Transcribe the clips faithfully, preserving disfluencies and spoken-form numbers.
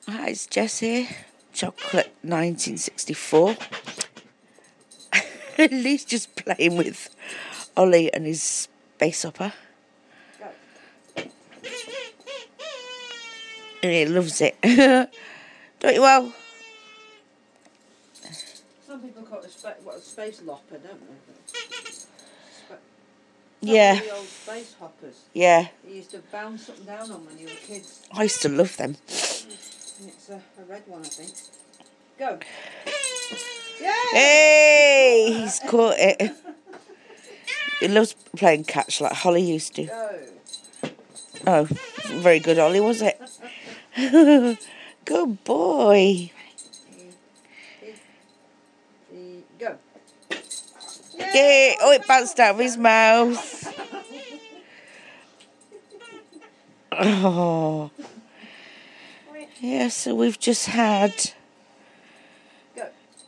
Hi, it's Jess here. Chocolate nineteen sixty-four. Lee's just playing with Ollie and his space opera. Go. And he loves it. Don't you, well? Some people call it a, spa what, a space lopper, don't they? Spa Yeah. The old space hoppers. Yeah. You used to bounce up and down on when you were kids. I used to love them. And it's a, a red one, I think. Go. Yay! Hey! He's caught it. He loves playing catch like Holly used to. Go. Oh, very good, Ollie, was it? Good boy. Go. Yay! Oh, it bounced out of his mouth. Oh. Yeah, so we've just had... Go.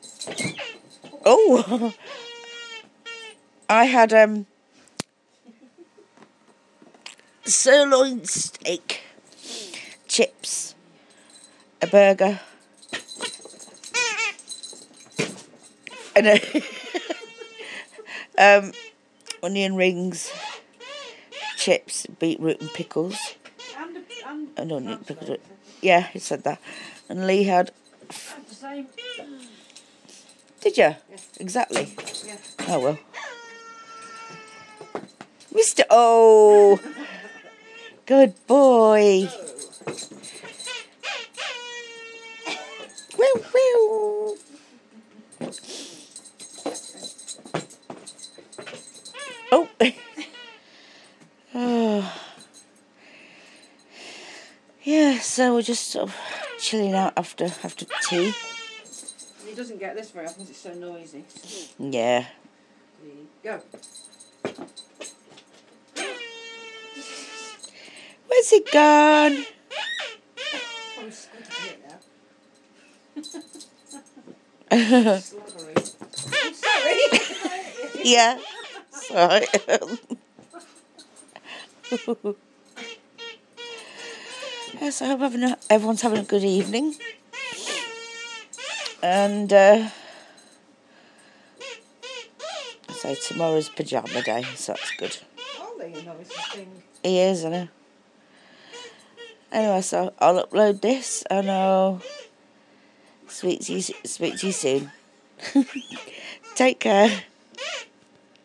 Oh! I had um sirloin steak, chips, a burger, and a um, onion rings, chips, beetroot and pickles. And, and, And onion pickles. Yeah, he said that. And Lee had... the same. Did you? Yeah. Exactly. Yeah. Oh, well. Mister Oh! Good boy. Woo, woo. Oh. Oh. Yeah, so we're just sort of chilling out after after tea. He doesn't get this very often because it's so noisy. Yeah. Go. Where's he gone? I'm squeaking it now. Slobbery. I'm sorry. Yeah. Sorry. Yes, I hope having a, everyone's having a good evening. And uh, so tomorrow's pyjama day, so that's good. Ollie, you know, it's a thing. He is, I know. Anyway, so I'll upload this and I'll speak to you, speak to you soon. Take care.